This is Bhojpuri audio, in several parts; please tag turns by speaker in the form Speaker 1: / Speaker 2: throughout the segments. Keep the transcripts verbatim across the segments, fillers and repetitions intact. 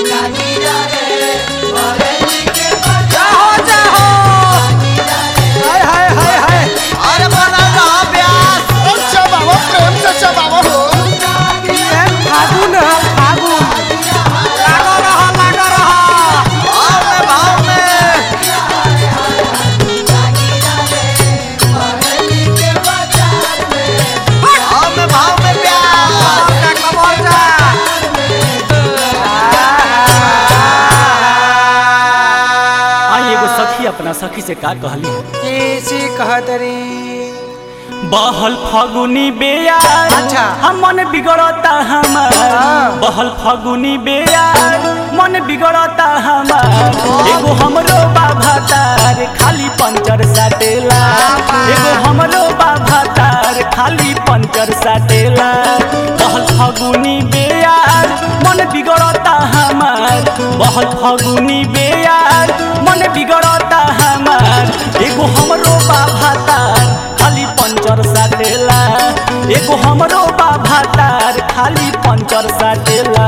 Speaker 1: अपना सखी से का कहली
Speaker 2: कैसी कहतरी
Speaker 1: बहल फगुनी बेयार
Speaker 2: अच्छा
Speaker 1: हम मन बिगड़ता हमार बहल फगुनी बेयार मन बिगड़ता हमार एगो हमरो बाबा तार खाली पंचर साटेला एगो हमरो बाबा तार खाली पंचर साटेला बहल फगुनी बेयार मन बिगड़ता हमार बहल फगुनी बेयार मन बिगड़ता हमार एगो हमरो बाबा तार खाली पंचर साटेला एगो हमरो बाबा तार खाली पंचर साटेला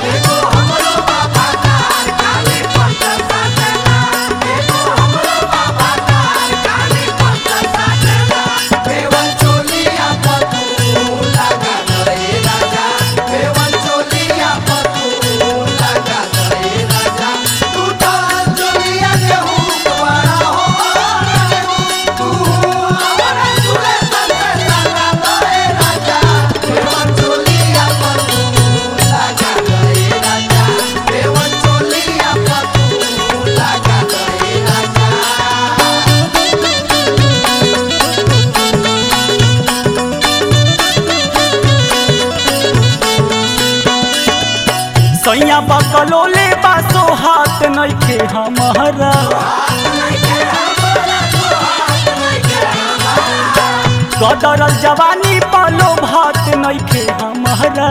Speaker 1: सैया बकलोले बासो हाथ नइखे हमारा गदरल जवानी पालो भात नइखे हमारा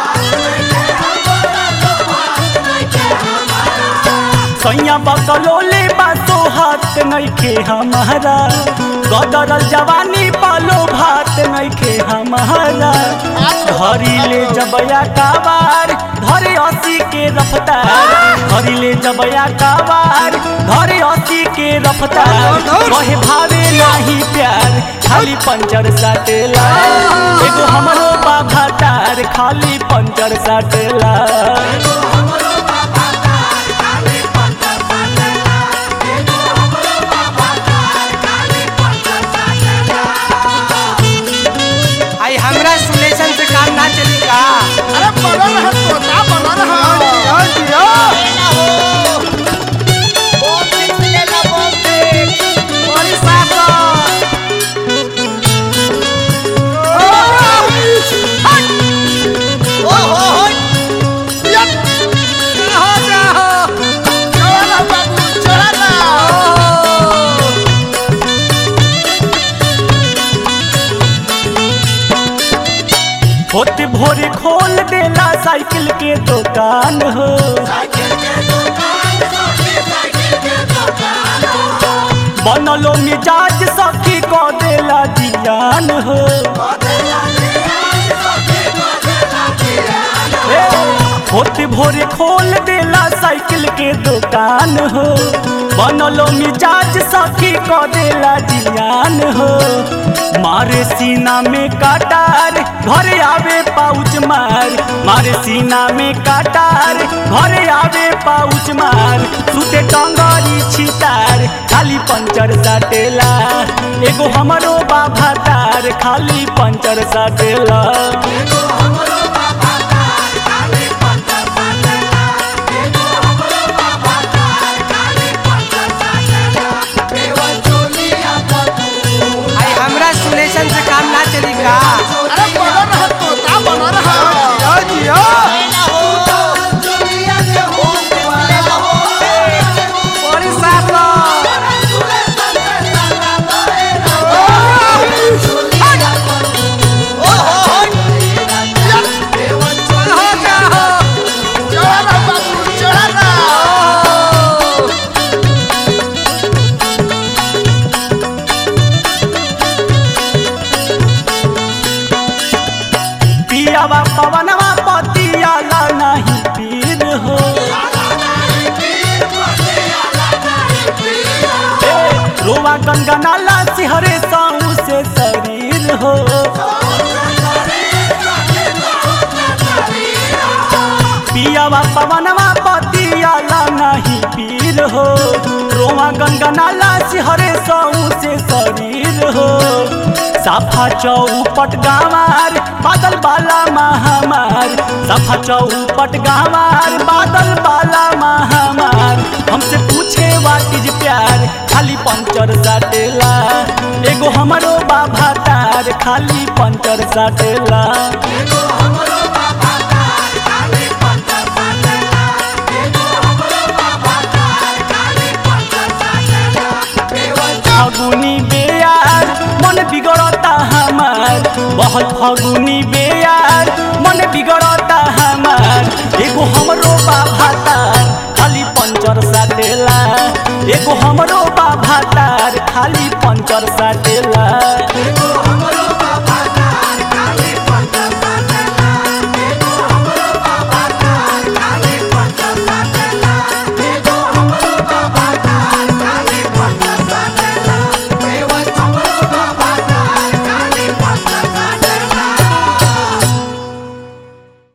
Speaker 1: सैया बकलोले बासो हाथ नइखे हमारा गदरल जवानी पालो भात नइखे हमारा धरी ले जबया कावार धरे अस्सी के रफ्तार धरी ले जबया कावार धरे अस्सी के रफ्तार कहे भावे नाही प्यार खाली पंचर साटेला एगो हमरो बाबा तार खाली पंचर साटेला
Speaker 2: हमरा सुलेशन से काम ना चली का
Speaker 3: अरे बना रहा तोता बना रहा
Speaker 2: जियो बहुत ठीक ले ला बहुत ठीक बड़ी साफ ओ हो हो
Speaker 3: यप
Speaker 2: हो जा
Speaker 3: चला बाबू चला
Speaker 1: होते भोरे खोल देला साइकिल के दुकान हो बनलो मिजाज सखी को देला जियान हो होते भोरे खोल देला साइकिल के दुकान हो बनलो मिजाज सखी को देला जियान हो मारे सीना में काटार घरे आवे पाउच मार मारे सीना में काटार घरे आवे पाउच मार सुते टंगरी छितार खाली पंचर साटेला एगो हमरो बाबा तार खाली पंचर साटेला
Speaker 2: सुलेशन से काम ना चली का
Speaker 3: अरे बना रहा तोता बना रहा
Speaker 2: जियो जियो बड़ी साफ
Speaker 3: या
Speaker 1: गनगनाला सिहरे साऊ से शरीर हो पियावा पवनवा पतियाला नहीं पीर हो रोआ गनगनाला सिहरे साऊ से शरीर हो साफा चौपट गावार बादल बाला महामार साफा चौपट गावार बादल बाला महामार हमसे पूछे वाट इज प्यार खाली पंचर साटेला एगो हमरो बाबा तार खाली पंचर साटेला फागुनी बेयार मन बिगड़ता हमार बहुत फागुनी बेयार मन बिगड़ता हमार एगो हमरो बाबा तार खाली पंचर साटेला एगो हमरो बाबा तार खाली पंचर साटेला।